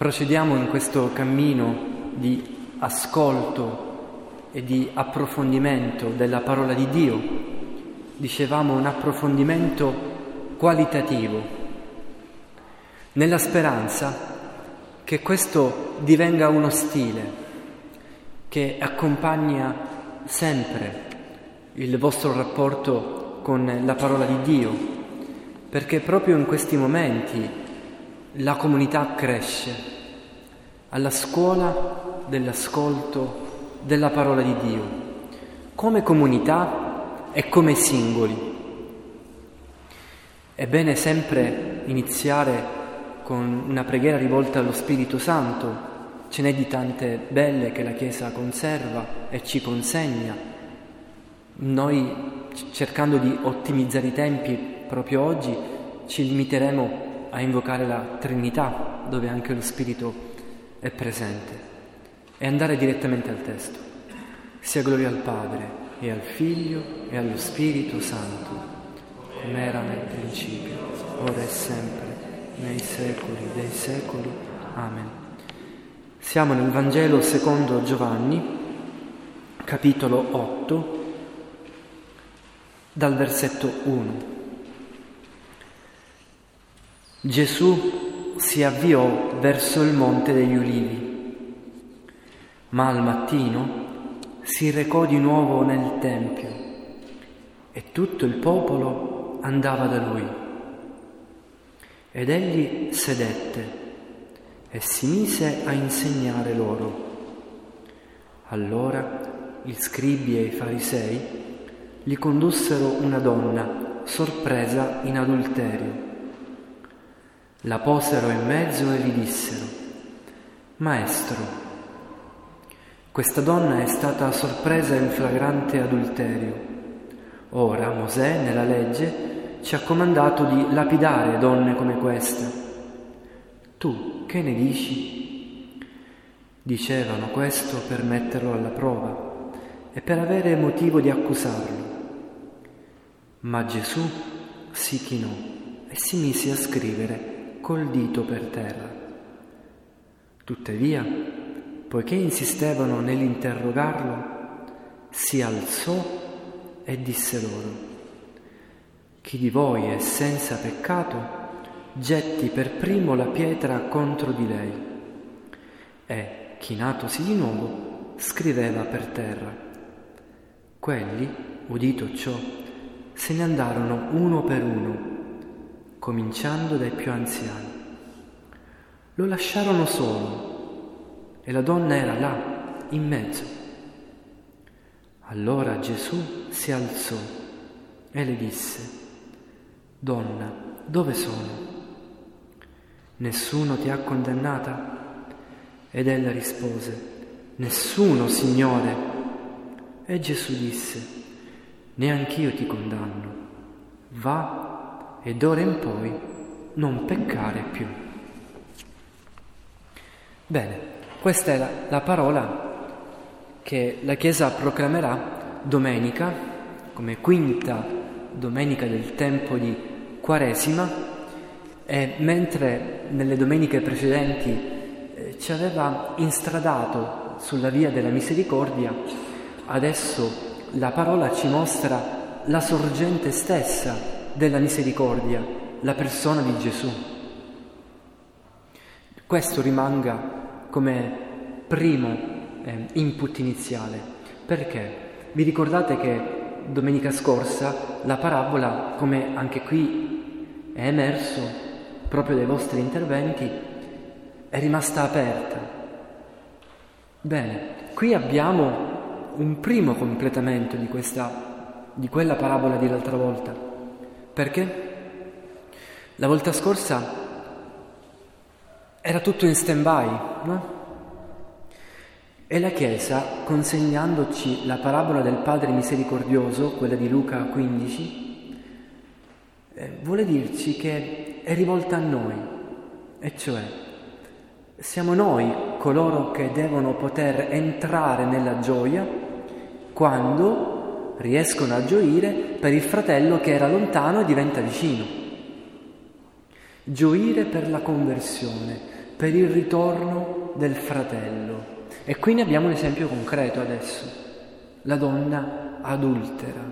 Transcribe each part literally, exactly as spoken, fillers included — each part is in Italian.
Procediamo in questo cammino di ascolto e di approfondimento della parola di Dio. Dicevamo un approfondimento qualitativo, nella speranza che questo divenga uno stile che accompagna sempre il vostro rapporto con la parola di Dio, perché proprio in questi momenti la comunità cresce alla scuola dell'ascolto della parola di Dio, come comunità e come singoli. È bene sempre iniziare con una preghiera rivolta allo Spirito Santo. Ce n'è di tante belle che la Chiesa conserva e ci consegna. Noi, cercando di ottimizzare i tempi proprio oggi, ci limiteremo a invocare la Trinità, dove anche lo Spirito è presente, e andare direttamente al testo. Sia gloria al Padre, e al Figlio, e allo Spirito Santo, come era nel principio, ora e sempre, nei secoli dei secoli. Amen. Siamo nel Vangelo secondo Giovanni, capitolo otto, dal versetto uno. Gesù si avviò verso il Monte degli Ulivi, ma al mattino si recò di nuovo nel Tempio e tutto il popolo andava da lui. Ed egli sedette e si mise a insegnare loro. Allora gli scribi e i farisei gli condussero una donna sorpresa in adulterio. La posero in mezzo e gli dissero: Maestro, questa donna è stata sorpresa in flagrante adulterio. Ora Mosè, nella legge, ci ha comandato di lapidare donne come questa. Tu che ne dici? Dicevano questo per metterlo alla prova e per avere motivo di accusarlo. Ma Gesù si chinò e si mise a scrivere col dito per terra. Tuttavia, poiché insistevano nell'interrogarlo, si alzò e disse loro: Chi di voi è senza peccato, getti per primo la pietra contro di lei. E, chinatosi di nuovo, scriveva per terra. Quelli, udito ciò, se ne andarono uno per uno, cominciando dai più anziani. Lo lasciarono solo e la donna era là, in mezzo. Allora Gesù si alzò e le disse: Donna, dove sono? Nessuno ti ha condannata? Ed ella rispose: Nessuno, Signore. E Gesù disse: Neanch'io ti condanno. Va e d'ora in poi non peccare più. Bene, questa è la, la parola che la Chiesa proclamerà domenica, come quinta domenica del tempo di Quaresima, e mentre nelle domeniche precedenti eh, ci aveva instradato sulla via della misericordia, adesso la parola ci mostra la sorgente stessa della misericordia, la persona di Gesù. Questo rimanga come primo eh, input iniziale. Perché? Vi ricordate che domenica scorsa la parabola, come anche qui è emerso proprio dai vostri interventi, è rimasta aperta. Bene, qui abbiamo un primo completamento di questa, di quella parabola di l'altra volta. Perché? La volta scorsa era tutto in stand-by, no? E la Chiesa, consegnandoci la parabola del Padre misericordioso, quella di Luca quindici, eh, vuole dirci che è rivolta a noi, e cioè siamo noi coloro che devono poter entrare nella gioia quando riescono a gioire per il fratello che era lontano e diventa vicino. Gioire per la conversione, per il ritorno del fratello. E qui ne abbiamo un esempio concreto adesso, la donna adultera.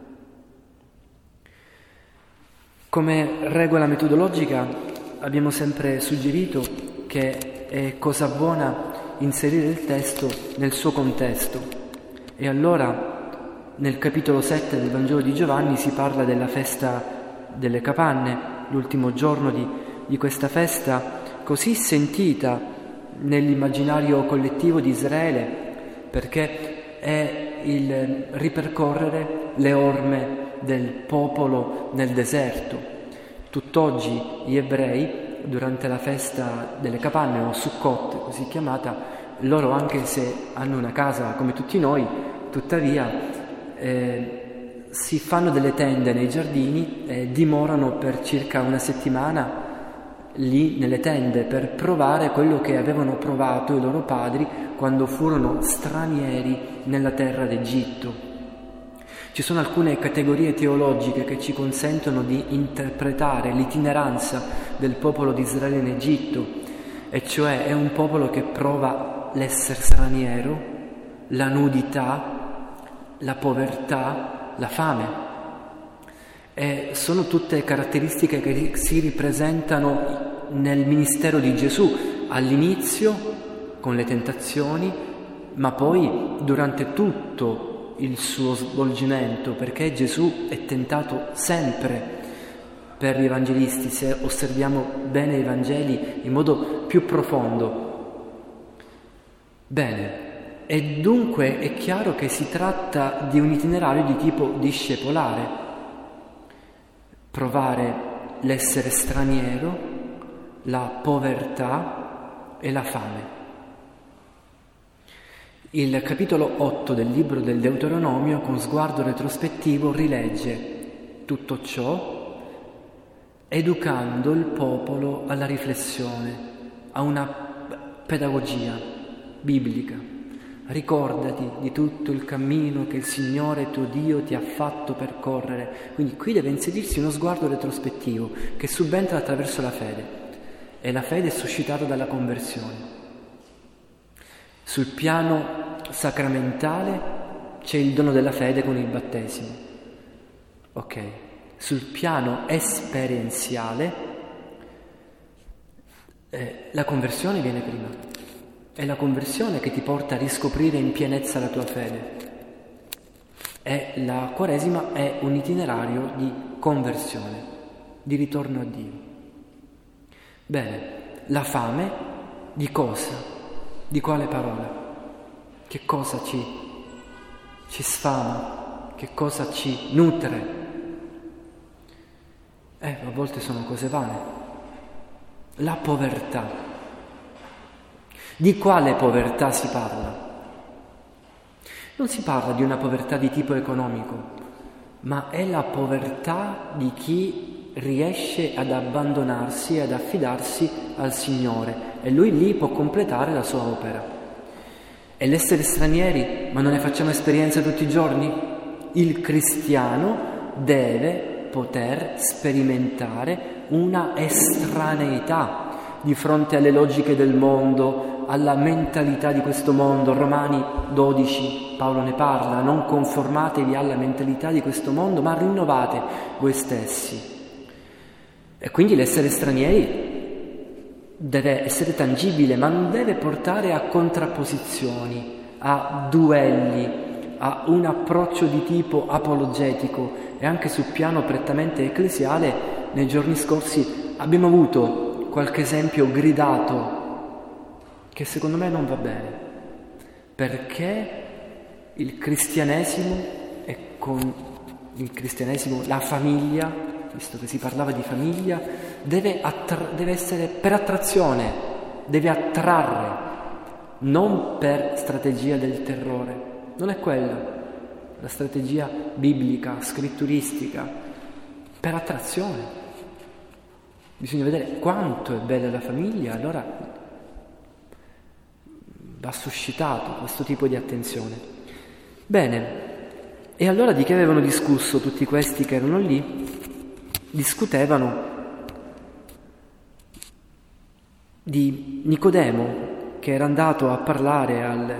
Come regola metodologica abbiamo sempre suggerito che è cosa buona inserire il testo nel suo contesto. E allora nel capitolo sette del Vangelo di Giovanni si parla della festa delle capanne, l'ultimo giorno di, di questa festa così sentita nell'immaginario collettivo di Israele, perché è il ripercorrere le orme del popolo nel deserto. Tutt'oggi gli ebrei, durante la festa delle capanne o Sukkot, così chiamata, loro, anche se hanno una casa come tutti noi, tuttavia eh, si fanno delle tende nei giardini e dimorano per circa una settimana lì nelle tende per provare quello che avevano provato i loro padri quando furono stranieri nella terra d'Egitto. Ci sono alcune categorie teologiche che ci consentono di interpretare l'itineranza del popolo di Israele in Egitto, e cioè è un popolo che prova l'essere straniero, la nudità, la povertà, la fame. E sono tutte caratteristiche che si ripresentano nel ministero di Gesù, all'inizio con le tentazioni, ma poi durante tutto il suo svolgimento, perché Gesù è tentato sempre per gli evangelisti, se osserviamo bene i Vangeli in modo più profondo. Bene, e dunque è chiaro che si tratta di un itinerario di tipo discepolare, provare l'essere straniero, la povertà e la fame. Il capitolo otto del libro del Deuteronomio, con sguardo retrospettivo, rilegge tutto ciò, educando il popolo alla riflessione, a una pedagogia biblica. Ricordati di tutto il cammino che il Signore tuo Dio ti ha fatto percorrere. Quindi qui deve inserirsi uno sguardo retrospettivo che subentra attraverso la fede, e la fede è suscitata dalla conversione. Sul piano sacramentale c'è il dono della fede con il battesimo. Ok. Sul piano esperienziale eh, la conversione viene prima. È la conversione che ti porta a riscoprire in pienezza la tua fede. E la Quaresima è un itinerario di conversione, di ritorno a Dio. Bene, la fame di cosa? Di quale parola? Che cosa ci, ci sfama? Che cosa ci nutre? Eh, a volte sono cose vane. La povertà. Di quale povertà si parla? Non si parla di una povertà di tipo economico, ma è la povertà di chi riesce ad abbandonarsi e ad affidarsi al Signore, e Lui lì può completare la sua opera. E l'essere stranieri, ma non ne facciamo esperienza tutti i giorni? Il cristiano deve poter sperimentare una estraneità di fronte alle logiche del mondo, alla mentalità di questo mondo. Romani dodici, Paolo ne parla: non conformatevi alla mentalità di questo mondo, ma rinnovate voi stessi. E quindi l'essere stranieri deve essere tangibile, ma non deve portare a contrapposizioni, a duelli, a un approccio di tipo apologetico. E anche sul piano prettamente ecclesiale, nei giorni scorsi abbiamo avuto qualche esempio gridato che secondo me non va bene, perché il cristianesimo, e con il cristianesimo la famiglia, visto che si parlava di famiglia, deve, attra- deve essere per attrazione, deve attrarre, non per strategia del terrore. Non è quella la strategia biblica, scritturistica, per attrazione. Bisogna vedere quanto è bella la famiglia, allora va suscitato questo tipo di attenzione. Bene, e allora di che avevano discusso tutti questi che erano lì? Discutevano di Nicodemo, che era andato a parlare al,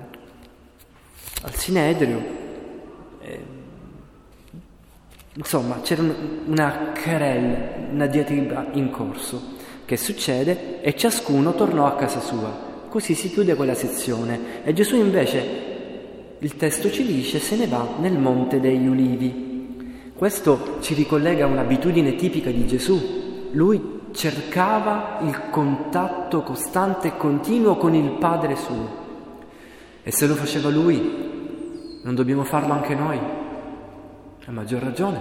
al Sinedrio. Eh, insomma, c'era una querella, una diatriba in corso. Che succede? E ciascuno tornò a casa sua. Così si chiude quella sezione. E Gesù invece, il testo ci dice, se ne va nel Monte degli Ulivi. Questo ci ricollega a un'abitudine tipica di Gesù. Lui cercava il contatto costante e continuo con il Padre suo. E se lo faceva lui, non dobbiamo farlo anche noi? A maggior ragione.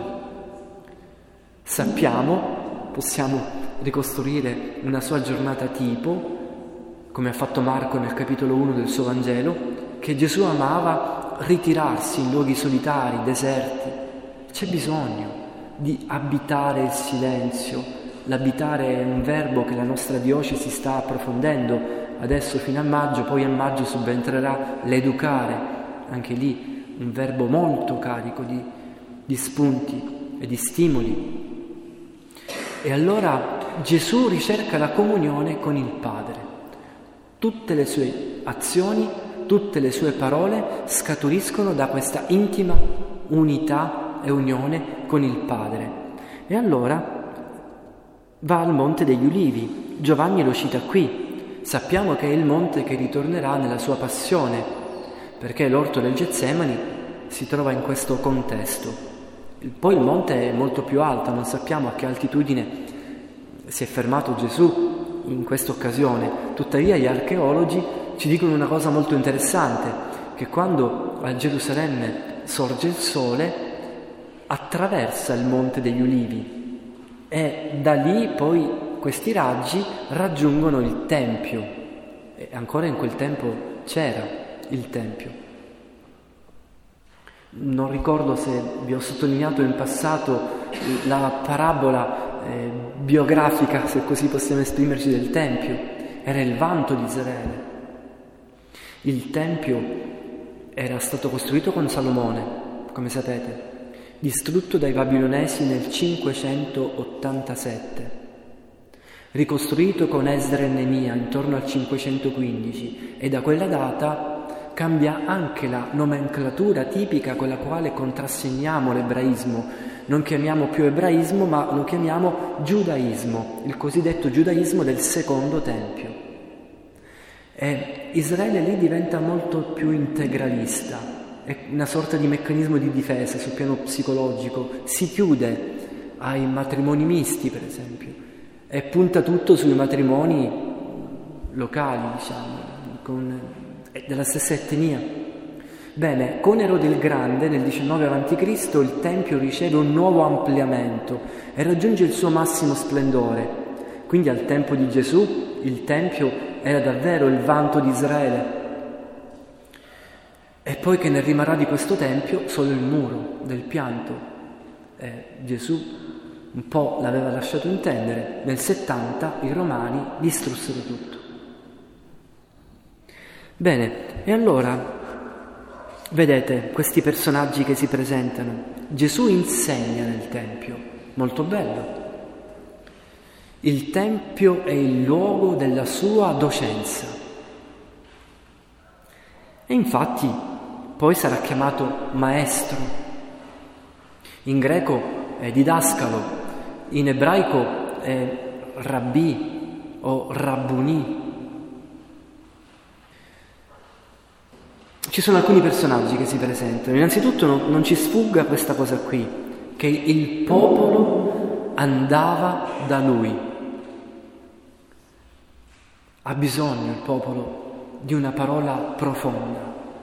Sappiamo, possiamo ricostruire una sua giornata tipo, come ha fatto Marco nel capitolo uno del suo Vangelo, che Gesù amava ritirarsi in luoghi solitari, deserti. C'è bisogno di abitare il silenzio. L'abitare è un verbo che la nostra diocesi sta approfondendo adesso fino a maggio, poi a maggio subentrerà l'educare, anche lì un verbo molto carico di, di spunti e di stimoli. E allora Gesù ricerca la comunione con il Padre. Tutte le sue azioni, tutte le sue parole scaturiscono da questa intima unità e unione con il Padre. E allora va al Monte degli Ulivi. Giovanni lo cita qui. Sappiamo che è il monte che ritornerà nella sua passione, perché l'orto del Getsemani si trova in questo contesto. Poi il monte è molto più alto, non sappiamo a che altitudine si è fermato Gesù in questa occasione. Tuttavia gli archeologi ci dicono una cosa molto interessante, che quando a Gerusalemme sorge il sole attraversa il Monte degli Ulivi e da lì poi questi raggi raggiungono il Tempio, e ancora in quel tempo c'era il Tempio. Non ricordo se vi ho sottolineato in passato la parabola eh, biografica, se così possiamo esprimerci, del Tempio. Era il vanto di Israele. Il Tempio era stato costruito con Salomone, come sapete, distrutto dai babilonesi nel cinquecentottantasette, ricostruito con Esdra e Neemia intorno al cinquecentoquindici, e da quella data cambia anche la nomenclatura tipica con la quale contrassegniamo l'ebraismo. Non chiamiamo più ebraismo, ma lo chiamiamo giudaismo, il cosiddetto giudaismo del secondo tempio. E Israele lì diventa molto più integralista, è una sorta di meccanismo di difesa sul piano psicologico, si chiude ai matrimoni misti, per esempio, e punta tutto sui matrimoni locali, diciamo, con della stessa etnia. Bene, con Erode il Grande nel diciannove avanti Cristo il Tempio riceve un nuovo ampliamento e raggiunge il suo massimo splendore. Quindi al tempo di Gesù il Tempio era davvero il vanto di Israele. E poi che ne rimarrà di questo Tempio solo il muro del pianto. E Gesù un po' l'aveva lasciato intendere. Nel settanta i Romani distrussero tutto. Bene, e allora, vedete questi personaggi che si presentano. Gesù insegna nel Tempio, molto bello. Il Tempio è il luogo della sua docenza. E infatti poi sarà chiamato maestro. In greco è didascalo, in ebraico è rabbì o rabbuni. Ci sono alcuni personaggi che si presentano. Innanzitutto non, non ci sfugga questa cosa qui, che il popolo andava da lui. Ha bisogno il popolo di una parola profonda,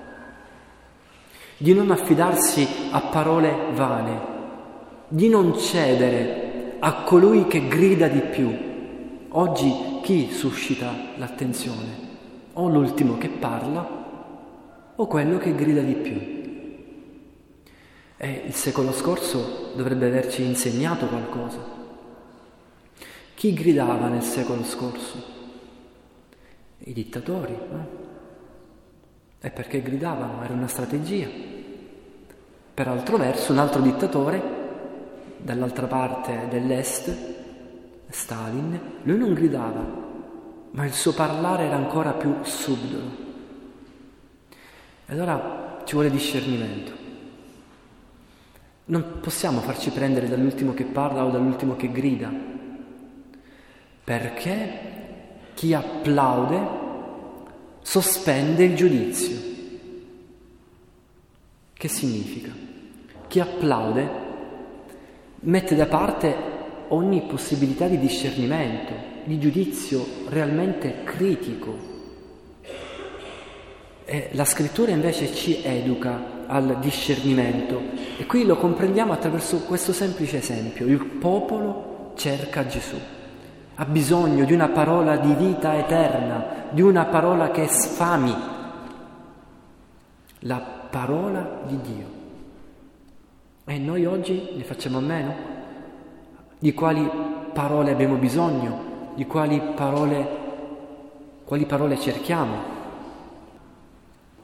di non affidarsi a parole vane, di non cedere a colui che grida di più. Oggi chi suscita l'attenzione? O l'ultimo che parla, o quello che grida di più. E il secolo scorso dovrebbe averci insegnato qualcosa. Chi gridava nel secolo scorso? I dittatori, no? E perché gridavano? Era una strategia. Per altro verso, un altro dittatore, dall'altra parte dell'est, Stalin, lui non gridava, ma il suo parlare era ancora più subdolo. E allora ci vuole discernimento. Non possiamo farci prendere dall'ultimo che parla o dall'ultimo che grida, perché chi applaude sospende il giudizio. Che significa? Chi applaude mette da parte ogni possibilità di discernimento, di giudizio realmente critico. E la scrittura invece ci educa al discernimento e qui lo comprendiamo attraverso questo semplice esempio. Il popolo cerca Gesù, ha bisogno di una parola di vita eterna, di una parola che sfami, la parola di Dio. E noi oggi ne facciamo a meno? Di quali parole abbiamo bisogno? Di quali parole, quali parole cerchiamo?